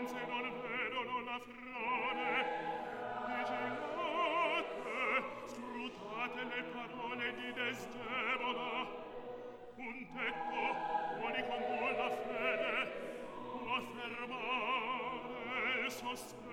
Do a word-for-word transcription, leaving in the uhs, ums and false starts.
senza non vedono la frode vigilate scrutate le parole di Desdemona un tetto buoni con buona fede può fermare il sospetto